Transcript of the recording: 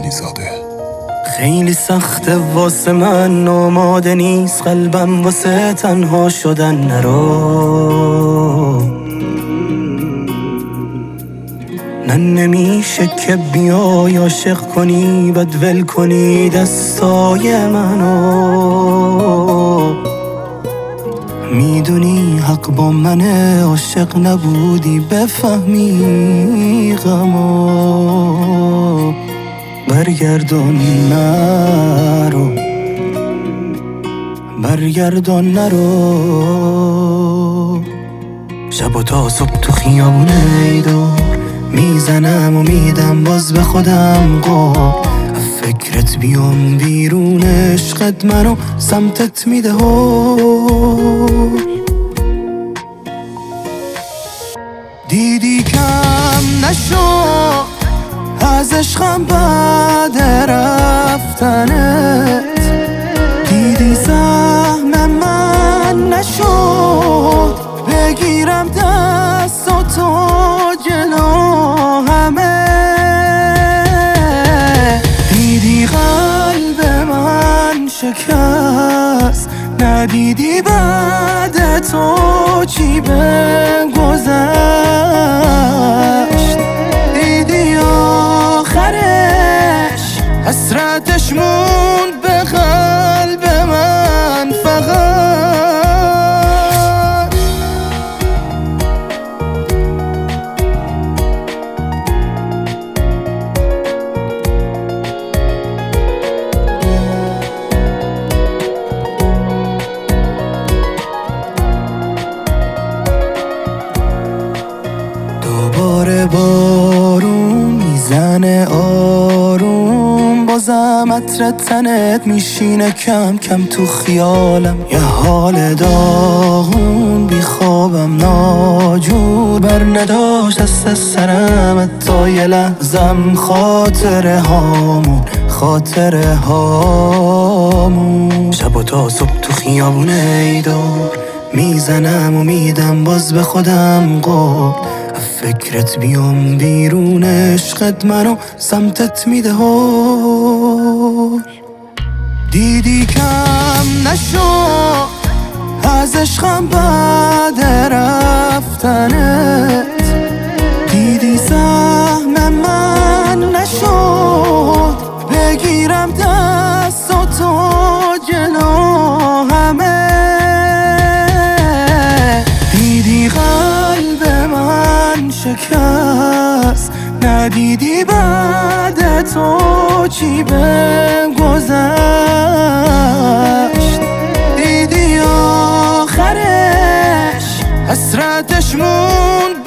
علیزاده. خیلی سخته واسه من، آماده نیست قلبم واسه تنها شدن. نرو نه نمیشه که بیای عاشق کنی بعد ول کنی دستای منو. میدونی حق با منه، عاشق نبودی بفهمی غمو. برگردون نرو، برگردون نرو. شب و تا صبح تو خیابونه دور میزنم و میدم باز به خودم قول. فکرت بیام بیرون، عشقت منو سمتت میده هول. دیدی کم نشو از عشقم بعد رفتنت، دیدی سهم من نشد بگیرم دست و تو جلو همه. دیدی قلب من شکست، ندیدی بعد تو چی بگذشت. دیدی آخرش حسرتش موند به قلب من فقط. دوباره بارون میزنه آروم، بازم عطر تنت میشینه کم کم تو خیالم. یه حال داغون بی خوابم ناجور بر نداشت از سرم تا یه لحظم. خاطره هامون شب و تا صبح تو خیابونه دور میزنم و میدم باز به خودم قول. فکرت بیام بیرون، عشقت منو سمتت میده هول. دیدی کم نشو از عشقم بعد رفتنت، دیدی سهم من نشد بگیرم دست و تو جلو همه. دیدی قلب من شکست، ندیدی بعد تو چی بگذشت. دیدی آخرش حسرتش موند